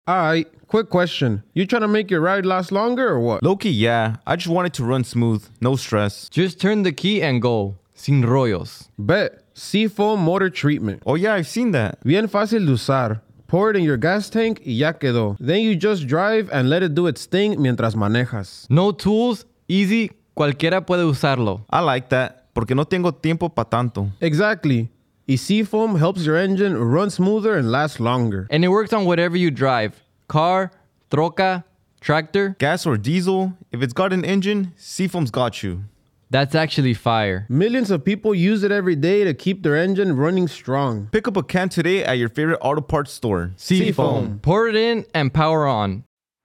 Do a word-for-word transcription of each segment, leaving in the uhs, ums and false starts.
Alright, quick question. You trying to make your ride last longer or what? Low-key, yeah. I just want it to run smooth. No stress. Just turn the key and go. Sin rollos. Bet. Seafoam Motor Treatment. Oh yeah, I've seen that. Bien fácil de usar. Pour it in your gas tank y ya quedó. Then you just drive and let it do its thing mientras manejas. No tools, easy, cualquiera puede usarlo. I like that, porque no tengo tiempo pa' tanto. Exactly. Y Seafoam helps your engine run smoother and last longer. And it works on whatever you drive. Car, troca, tractor. Gas or diesel, if it's got an engine, Seafoam's got you. That's actually fire. Millions of people use it every day to keep their engine running strong. Pick up a can today at your favorite auto parts store. Seafoam. Pour it in and power on.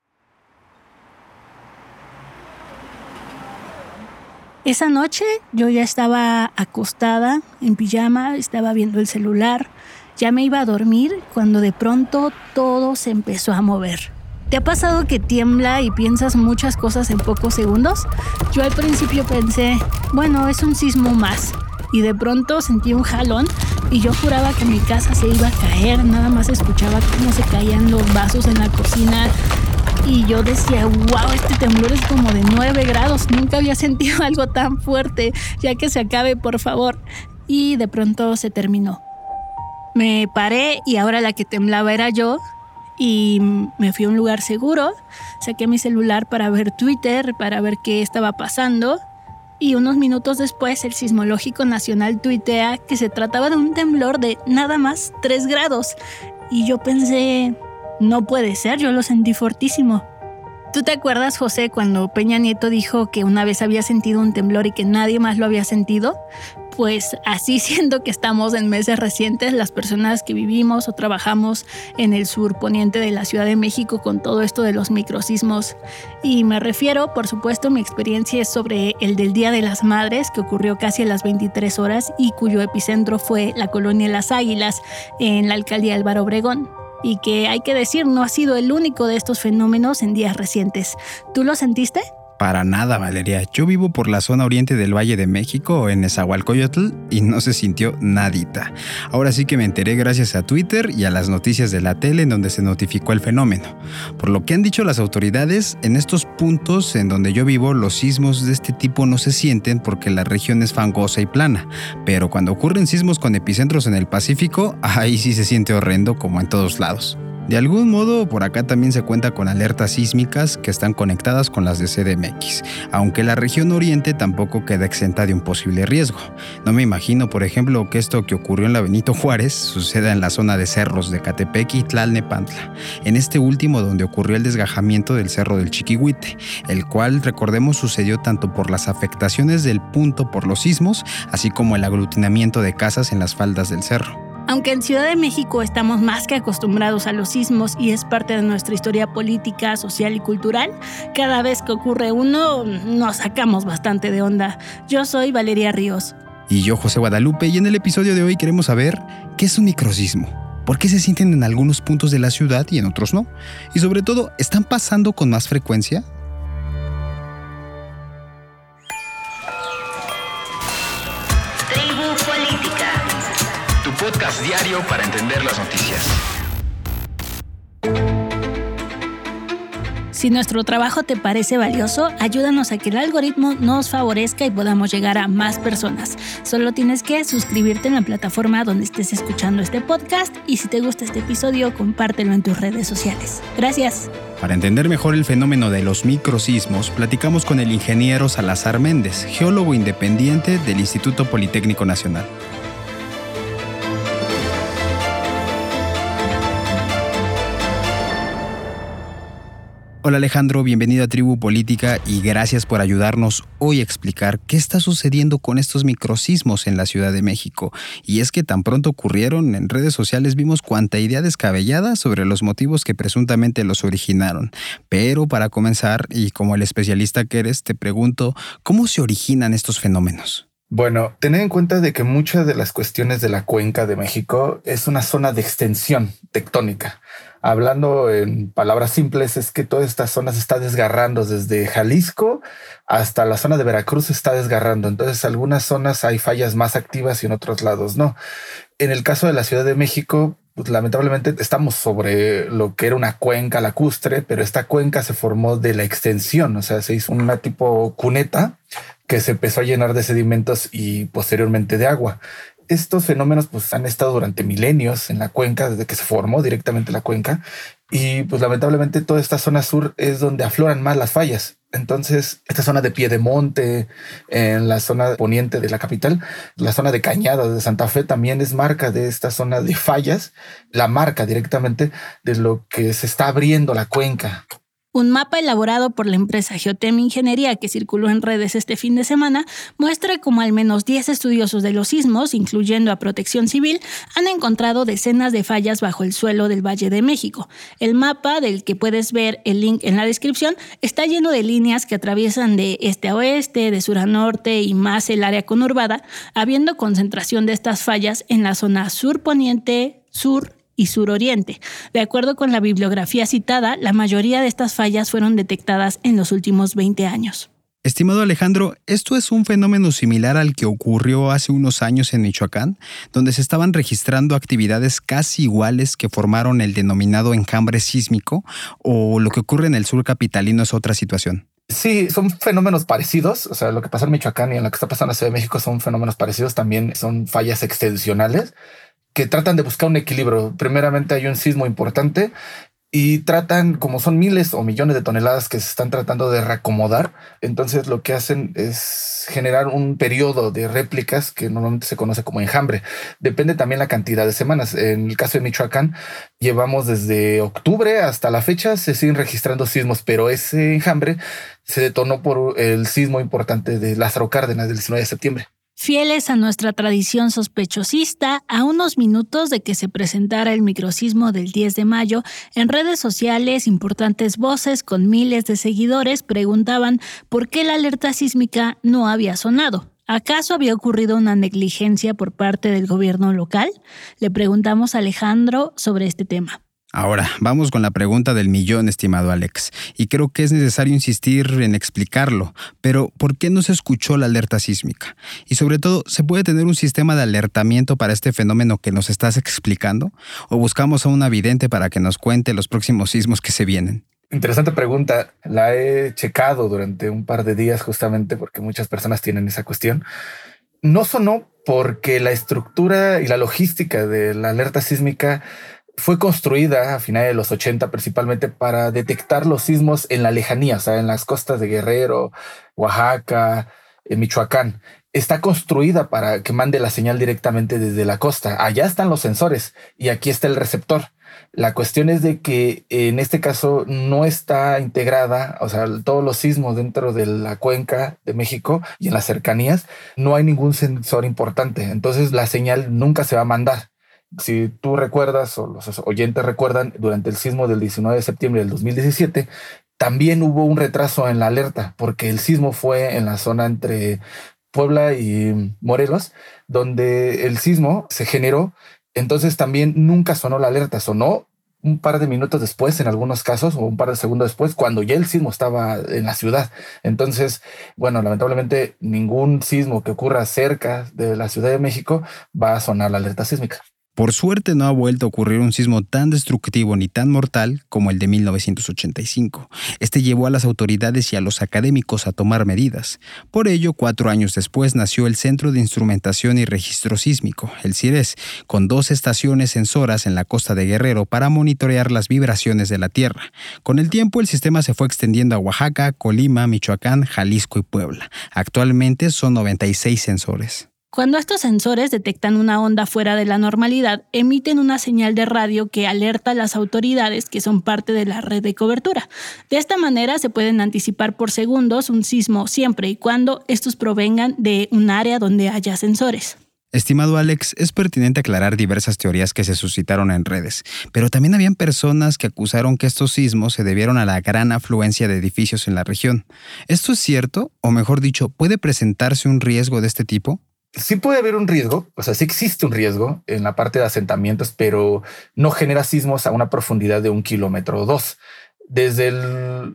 Esa noche yo ya estaba acostada en pijama, estaba viendo el celular, ya me iba a dormir cuando de pronto todo se empezó a mover. ¿Te ha pasado que tiembla y piensas muchas cosas en pocos segundos? Yo al principio pensé, bueno, es un sismo más. Y de pronto sentí un jalón y yo juraba que mi casa se iba a caer. Nada más escuchaba cómo se caían los vasos en la cocina. Y yo decía, wow, este temblor es como de nueve grados. Nunca había sentido algo tan fuerte. Ya que se acabe, por favor. Y de pronto se terminó. Me paré y ahora la que temblaba era yo. Y me fui a un lugar seguro, saqué mi celular para ver Twitter, para ver qué estaba pasando. Y unos minutos después el Sismológico Nacional tuitea que se trataba de un temblor de nada más tres grados. Y yo pensé, no puede ser, yo lo sentí fortísimo. ¿Tú te acuerdas, José, cuando Peña Nieto dijo que una vez había sentido un temblor y que nadie más lo había sentido? Pues así, siendo que estamos en meses recientes, las personas que vivimos o trabajamos en el sur poniente de la Ciudad de México con todo esto de los microsismos. Y me refiero, por supuesto, mi experiencia es sobre el del Día de las Madres, que ocurrió casi a las veintitrés horas y cuyo epicentro fue la colonia Las Águilas, en la alcaldía Álvaro Obregón. Y que, hay que decir, no ha sido el único de estos fenómenos en días recientes. ¿Tú lo sentiste? Para nada, Valeria. Yo vivo por la zona oriente del Valle de México, en Nezahualcóyotl, y no se sintió nadita. Ahora sí que me enteré gracias a Twitter y a las noticias de la tele en donde se notificó el fenómeno. Por lo que han dicho las autoridades, en estos puntos en donde yo vivo, los sismos de este tipo no se sienten porque la región es fangosa y plana. Pero cuando ocurren sismos con epicentros en el Pacífico, ahí sí se siente horrendo como en todos lados. De algún modo, por acá también se cuenta con alertas sísmicas que están conectadas con las de C D M X, aunque la región oriente tampoco queda exenta de un posible riesgo. No me imagino, por ejemplo, que esto que ocurrió en la Benito Juárez suceda en la zona de cerros de Catepec y Tlalnepantla, en este último donde ocurrió el desgajamiento del cerro del Chiquihuite, el cual, recordemos, sucedió tanto por las afectaciones del punto por los sismos, así como el aglutinamiento de casas en las faldas del cerro. Aunque en Ciudad de México estamos más que acostumbrados a los sismos y es parte de nuestra historia política, social y cultural, cada vez que ocurre uno nos sacamos bastante de onda. Yo soy Valeria Ríos. Y yo, José Guadalupe, y en el episodio de hoy queremos saber qué es un microsismo, por qué se sienten en algunos puntos de la ciudad y en otros no, y sobre todo, ¿están pasando con más frecuencia? Podcast diario para entender las noticias. Si nuestro trabajo te parece valioso, ayúdanos a que el algoritmo nos favorezca y podamos llegar a más personas. Solo tienes que suscribirte en la plataforma donde estés escuchando este podcast y si te gusta este episodio, compártelo en tus redes sociales. Gracias. Para entender mejor el fenómeno de los microsismos, platicamos con el ingeniero Salazar Méndez, geólogo independiente del Instituto Politécnico Nacional. Hola Alejandro, bienvenido a Tribu Política y gracias por ayudarnos hoy a explicar qué está sucediendo con estos microsismos en la Ciudad de México. Y es que tan pronto ocurrieron, en redes sociales vimos cuanta idea descabellada sobre los motivos que presuntamente los originaron. Pero para comenzar, y como el especialista que eres, te pregunto, ¿cómo se originan estos fenómenos? Bueno, tened en cuenta de que muchas de las cuestiones de la cuenca de México es una zona de extensión tectónica. Hablando en palabras simples, es que toda esta zona se está desgarrando desde Jalisco hasta la zona de Veracruz se está desgarrando. Entonces, algunas zonas hay fallas más activas y en otros lados no. En el caso de la Ciudad de México, pues lamentablemente estamos sobre lo que era una cuenca lacustre, pero esta cuenca se formó de la extensión, o sea, se hizo una tipo cuneta que se empezó a llenar de sedimentos y posteriormente de agua. Estos fenómenos pues han estado durante milenios en la cuenca, desde que se formó directamente la cuenca, y pues lamentablemente toda esta zona sur es donde afloran más las fallas. Entonces, esta zona de Piedemonte, en la zona poniente de la capital, la zona de Cañada de Santa Fe también es marca de esta zona de fallas, la marca directamente de lo que se está abriendo la cuenca. Un mapa elaborado por la empresa Geotem Ingeniería que circuló en redes este fin de semana muestra cómo al menos diez estudiosos de los sismos, incluyendo a Protección Civil, han encontrado decenas de fallas bajo el suelo del Valle de México. El mapa, del que puedes ver el link en la descripción, está lleno de líneas que atraviesan de este a oeste, de sur a norte y más el área conurbada, habiendo concentración de estas fallas en la zona sur-poniente, sur y suroriente. De acuerdo con la bibliografía citada, la mayoría de estas fallas fueron detectadas en los últimos veinte años. Estimado Alejandro, ¿esto es un fenómeno similar al que ocurrió hace unos años en Michoacán, donde se estaban registrando actividades casi iguales que formaron el denominado enjambre sísmico, o lo que ocurre en el sur capitalino es otra situación? Sí, son fenómenos parecidos. O sea, lo que pasa en Michoacán y en lo que está pasando en la Ciudad de México son fenómenos parecidos. También son fallas extensionales que tratan de buscar un equilibrio. Primeramente hay un sismo importante y tratan, como son miles o millones de toneladas que se están tratando de reacomodar, entonces lo que hacen es generar un periodo de réplicas que normalmente se conoce como enjambre. Depende también la cantidad de semanas. En el caso de Michoacán, llevamos desde octubre hasta la fecha, se siguen registrando sismos, pero ese enjambre se detonó por el sismo importante de Lázaro Cárdenas del diecinueve de septiembre. Fieles a nuestra tradición sospechosista, a unos minutos de que se presentara el microsismo del diez de mayo, en redes sociales, importantes voces con miles de seguidores preguntaban por qué la alerta sísmica no había sonado. ¿Acaso había ocurrido una negligencia por parte del gobierno local? Le preguntamos a Alejandro sobre este tema. Ahora, vamos con la pregunta del millón, estimado Alex. Y creo que es necesario insistir en explicarlo. Pero, ¿por qué no se escuchó la alerta sísmica? Y sobre todo, ¿se puede tener un sistema de alertamiento para este fenómeno que nos estás explicando? ¿O buscamos a un vidente para que nos cuente los próximos sismos que se vienen? Interesante pregunta. La he checado durante un par de días justamente porque muchas personas tienen esa cuestión. No sonó porque la estructura y la logística de la alerta sísmica fue construida a finales de los ochenta principalmente para detectar los sismos en la lejanía, o sea, en las costas de Guerrero, Oaxaca, en Michoacán. Está construida para que mande la señal directamente desde la costa. Allá están los sensores y aquí está el receptor. La cuestión es de que en este caso no está integrada, o sea, todos los sismos dentro de la cuenca de México y en las cercanías, no hay ningún sensor importante. Entonces la señal nunca se va a mandar. Si tú recuerdas o los oyentes recuerdan, durante el sismo del diecinueve de septiembre del dos mil diecisiete, también hubo un retraso en la alerta porque el sismo fue en la zona entre Puebla y Morelos, donde el sismo se generó. Entonces también nunca sonó la alerta, sonó un par de minutos después en algunos casos o un par de segundos después cuando ya el sismo estaba en la ciudad. Entonces, bueno, lamentablemente ningún sismo que ocurra cerca de la Ciudad de México va a sonar la alerta sísmica. Por suerte no ha vuelto a ocurrir un sismo tan destructivo ni tan mortal como el de mil novecientos ochenta y cinco. Este llevó a las autoridades y a los académicos a tomar medidas. Por ello, cuatro años después nació el Centro de Instrumentación y Registro Sísmico, el CIRES, con dos estaciones sensoras en la costa de Guerrero para monitorear las vibraciones de la Tierra. Con el tiempo, el sistema se fue extendiendo a Oaxaca, Colima, Michoacán, Jalisco y Puebla. Actualmente son noventa y seis sensores. Cuando estos sensores detectan una onda fuera de la normalidad, emiten una señal de radio que alerta a las autoridades que son parte de la red de cobertura. De esta manera se pueden anticipar por segundos un sismo siempre y cuando estos provengan de un área donde haya sensores. Estimado Alex, es pertinente aclarar diversas teorías que se suscitaron en redes, pero también habían personas que acusaron que estos sismos se debieron a la gran afluencia de edificios en la región. ¿Esto es cierto? O mejor dicho, ¿puede presentarse un riesgo de este tipo? Sí puede haber un riesgo, o sea, sí existe un riesgo en la parte de asentamientos, pero no genera sismos a una profundidad de un kilómetro o dos. Desde el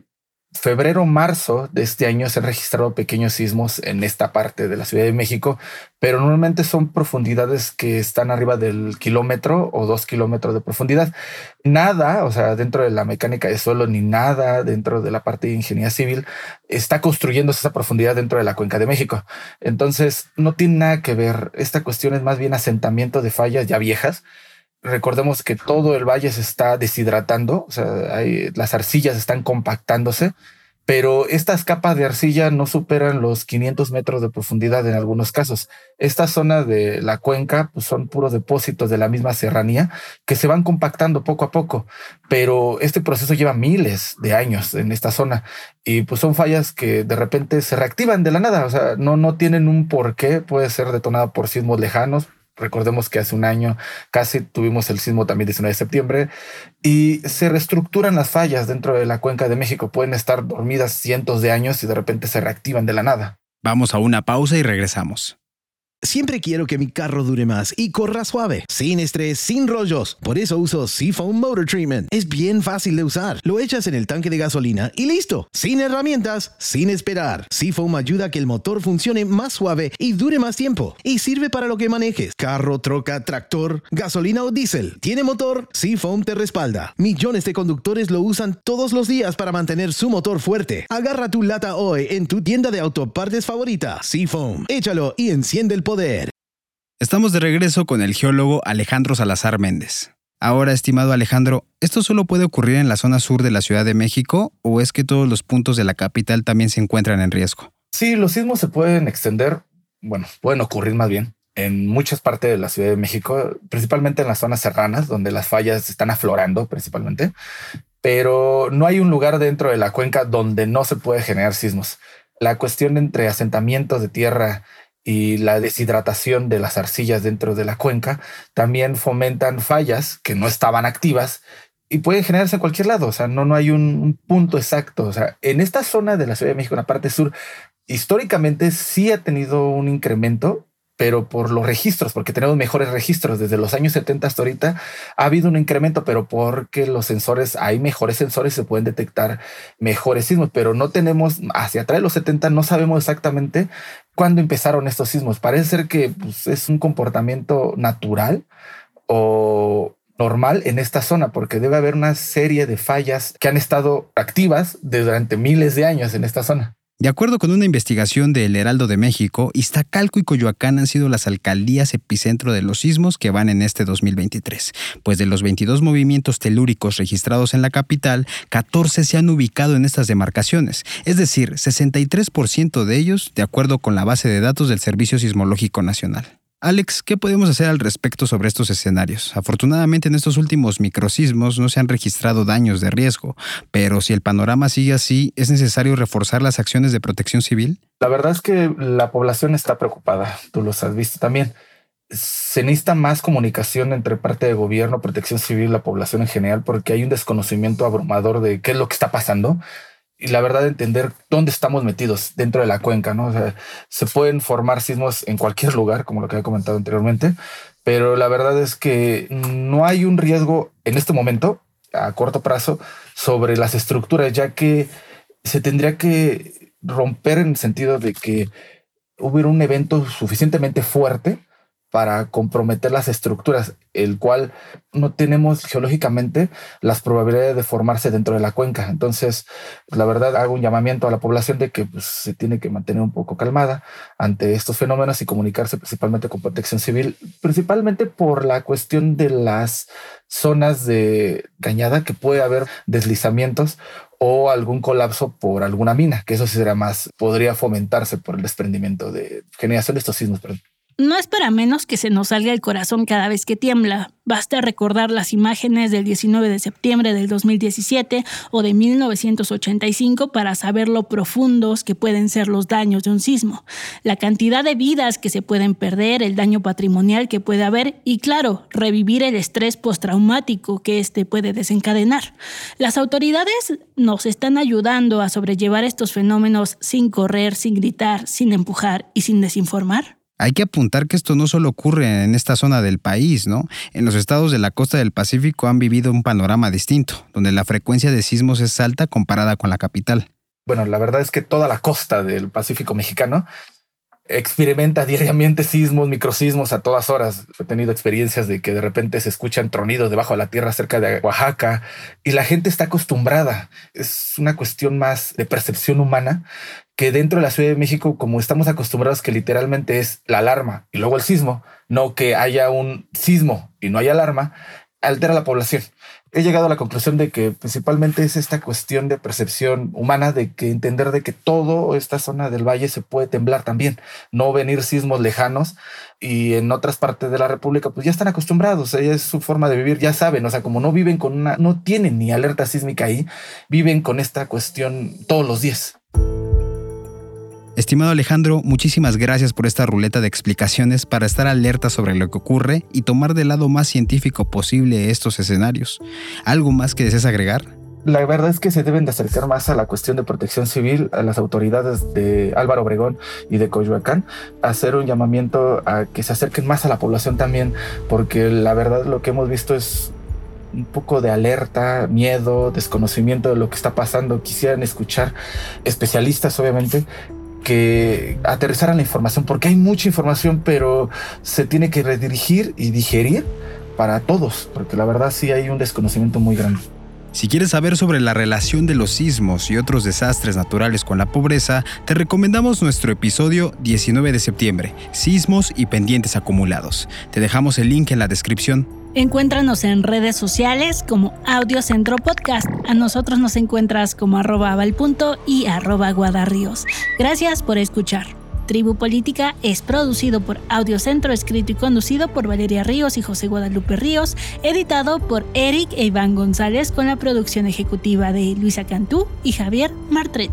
febrero, marzo de este año se han registrado pequeños sismos en esta parte de la Ciudad de México, pero normalmente son profundidades que están arriba del kilómetro o dos kilómetros de profundidad. Nada, o sea, dentro de la mecánica de suelo, ni nada dentro de la parte de ingeniería civil está construyendo esa profundidad dentro de la Cuenca de México. Entonces, no tiene nada que ver. Esta cuestión es más bien asentamiento de fallas ya viejas. Recordemos que todo el valle se está deshidratando, o sea, hay, las arcillas están compactándose, pero estas capas de arcilla no superan los quinientos metros de profundidad en algunos casos. Esta zona de la cuenca pues, son puros depósitos de la misma serranía que se van compactando poco a poco, pero este proceso lleva miles de años en esta zona y pues son fallas que de repente se reactivan de la nada, o sea, no, no tienen un porqué, puede ser detonada por sismos lejanos. Recordemos que hace un año casi tuvimos el sismo también diecinueve de septiembre y se reestructuran las fallas dentro de la Cuenca de México. Pueden estar dormidas cientos de años y de repente se reactivan de la nada. Vamos a una pausa y regresamos. Siempre quiero que mi carro dure más y corra suave, sin estrés, sin rollos. Por eso uso Seafoam Motor Treatment. Es bien fácil de usar. Lo echas en el tanque de gasolina y listo. Sin herramientas, sin esperar. Seafoam ayuda a que el motor funcione más suave y dure más tiempo. Y sirve para lo que manejes. Carro, troca, tractor, gasolina o diésel. ¿Tiene motor? Seafoam te respalda. Millones de conductores lo usan todos los días para mantener su motor fuerte. Agarra tu lata hoy en tu tienda de autopartes favorita. Seafoam. Échalo y enciende el poder. Estamos de regreso con el geólogo Alejandro Salazar Méndez. Ahora, estimado Alejandro, ¿esto solo puede ocurrir en la zona sur de la Ciudad de México o es que todos los puntos de la capital también se encuentran en riesgo? Sí, los sismos se pueden extender, bueno, pueden ocurrir más bien en muchas partes de la Ciudad de México, principalmente en las zonas serranas, donde las fallas están aflorando principalmente, pero no hay un lugar dentro de la cuenca donde no se puede generar sismos. La cuestión entre asentamientos de tierra y la deshidratación de las arcillas dentro de la cuenca también fomentan fallas que no estaban activas y pueden generarse en cualquier lado. O sea, no, no hay un, un punto exacto. O sea, en esta zona de la Ciudad de México, en la parte sur, históricamente sí ha tenido un incremento, pero por los registros, porque tenemos mejores registros desde los años setenta hasta ahorita, ha habido un incremento, pero porque los sensores, hay mejores sensores, se pueden detectar mejores sismos, pero no tenemos, hacia atrás de los setenta, no sabemos exactamente cuándo empezaron estos sismos. Parece ser que pues, es un comportamiento natural o normal en esta zona, porque debe haber una serie de fallas que han estado activas durante miles de años en esta zona. De acuerdo con una investigación del Heraldo de México, Iztacalco y Coyoacán han sido las alcaldías epicentro de los sismos que van en este dos mil veintitrés, pues de los veintidós movimientos telúricos registrados en la capital, catorce se han ubicado en estas demarcaciones, es decir, sesenta y tres por ciento de ellos de acuerdo con la base de datos del Servicio Sismológico Nacional. Alex, ¿qué podemos hacer al respecto sobre estos escenarios? Afortunadamente en estos últimos microsismos no se han registrado daños de riesgo, pero si el panorama sigue así, ¿es necesario reforzar las acciones de protección civil? La verdad es que la población está preocupada, tú los has visto también. Se necesita más comunicación entre parte de gobierno, protección civil y la población en general, porque hay un desconocimiento abrumador de qué es lo que está pasando. Y la verdad, entender dónde estamos metidos dentro de la cuenca, ¿no? O sea, se pueden formar sismos en cualquier lugar, como lo que había comentado anteriormente, pero la verdad es que no hay un riesgo en este momento, a corto plazo, sobre las estructuras, ya que se tendría que romper en el sentido de que hubiera un evento suficientemente fuerte para comprometer las estructuras, el cual no tenemos geológicamente las probabilidades de formarse dentro de la cuenca. Entonces, pues, la verdad, hago un llamamiento a la población de que pues, se tiene que mantener un poco calmada ante estos fenómenos y comunicarse principalmente con protección civil, principalmente por la cuestión de las zonas de cañada que puede haber deslizamientos o algún colapso por alguna mina, que eso sí será más, podría fomentarse por el desprendimiento de generación de estos sismos. Perdón. No es para menos que se nos salga el corazón cada vez que tiembla. Basta recordar las imágenes del diecinueve de septiembre del dos mil diecisiete o de mil novecientos ochenta y cinco para saber lo profundos que pueden ser los daños de un sismo, la cantidad de vidas que se pueden perder, el daño patrimonial que puede haber y, claro, revivir el estrés postraumático que este puede desencadenar. Las autoridades nos están ayudando a sobrellevar estos fenómenos sin correr, sin gritar, sin empujar y sin desinformar. Hay que apuntar que esto no solo ocurre en esta zona del país, ¿no? En los estados de la costa del Pacífico han vivido un panorama distinto, donde la frecuencia de sismos es alta comparada con la capital. Bueno, la verdad es que toda la costa del Pacífico mexicano experimenta diariamente sismos, microsismos a todas horas. He tenido experiencias de que de repente se escuchan tronidos debajo de la tierra cerca de Oaxaca y la gente está acostumbrada. Es una cuestión más de percepción humana que dentro de la Ciudad de México, como estamos acostumbrados que literalmente es la alarma y luego el sismo, no que haya un sismo y no hay alarma, altera la población. He llegado a la conclusión de que principalmente es esta cuestión de percepción humana, de que entender de que toda esta zona del valle se puede temblar también, no venir sismos lejanos, y en otras partes de la República pues ya están acostumbrados, es su forma de vivir, ya saben, o sea, como no viven con una, no tienen ni alerta sísmica ahí, viven con esta cuestión todos los días. Estimado Alejandro, muchísimas gracias por esta ruleta de explicaciones para estar alerta sobre lo que ocurre y tomar del lado más científico posible estos escenarios. ¿Algo más que desees agregar? La verdad es que se deben de acercar más a la cuestión de protección civil, a las autoridades de Álvaro Obregón y de Coyoacán, hacer un llamamiento a que se acerquen más a la población también, porque la verdad lo que hemos visto es un poco de alerta, miedo, desconocimiento de lo que está pasando. Quisieran escuchar especialistas, obviamente, que aterrizaran la información, porque hay mucha información, pero se tiene que redirigir y digerir para todos, porque la verdad sí hay un desconocimiento muy grande. Si quieres saber sobre la relación de los sismos y otros desastres naturales con la pobreza, te recomendamos nuestro episodio diecinueve de septiembre, Sismos y pendientes acumulados. Te dejamos el link en la descripción. Encuéntranos en redes sociales como Audio Centro Podcast. A nosotros nos encuentras como arroba valpunto y arroba guadarríos. Gracias por escuchar. Tribu Política es producido por Audio Centro, escrito y conducido por Valeria Ríos y José Guadalupe Ríos, editado por Eric e Iván González con la producción ejecutiva de Luisa Cantú y Javier Martret.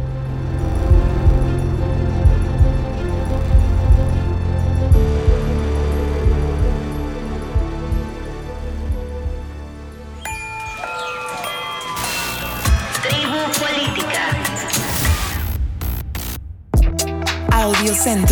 Audio Centro.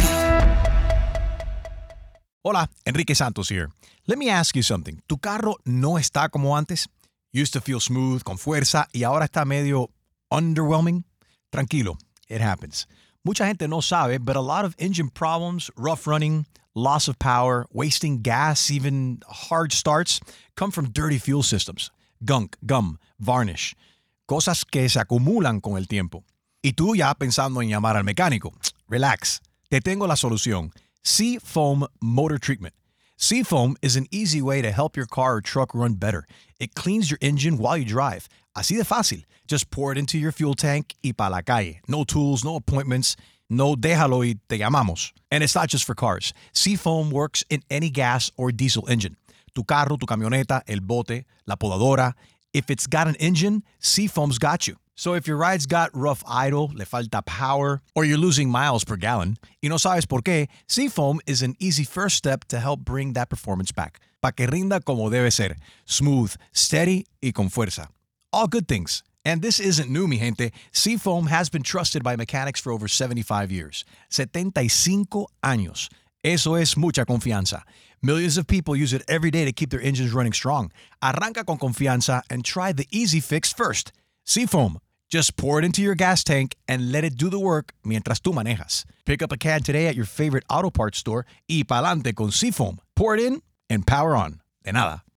Hola, Enrique Santos here. Let me ask you something. ¿Tu carro no está como antes? Used to feel smooth, con fuerza, y ahora está medio underwhelming? Tranquilo, it happens. Mucha gente no sabe, but a lot of engine problems, rough running, loss of power, wasting gas, even hard starts, come from dirty fuel systems. Gunk, gum, varnish. Cosas que se acumulan con el tiempo. Y tú ya pensando en llamar al mecánico. Relax. Te tengo la solución. Seafoam Motor Treatment. Seafoam is an easy way to help your car or truck run better. It cleans your engine while you drive. Así de fácil. Just pour it into your fuel tank y pa' la calle. No tools, no appointments. No déjalo y te llamamos. And it's not just for cars. Seafoam works in any gas or diesel engine. Tu carro, tu camioneta, el bote, la podadora. If it's got an engine, Seafoam's got you. So if your ride's got rough idle, le falta power, or you're losing miles per gallon, y no sabes por qué, Seafoam is an easy first step to help bring that performance back. Pa' que rinda como debe ser. Smooth, steady, y con fuerza. All good things. And this isn't new, mi gente. Seafoam has been trusted by mechanics for over seventy-five years. setenta y cinco años. Eso es mucha confianza. Millions of people use it every day to keep their engines running strong. Arranca con confianza and try the easy fix first. Seafoam. Just pour it into your gas tank and let it do the work mientras tú manejas. Pick up a can today at your favorite auto parts store y pa'lante con Seafoam. Pour it in and power on. De nada.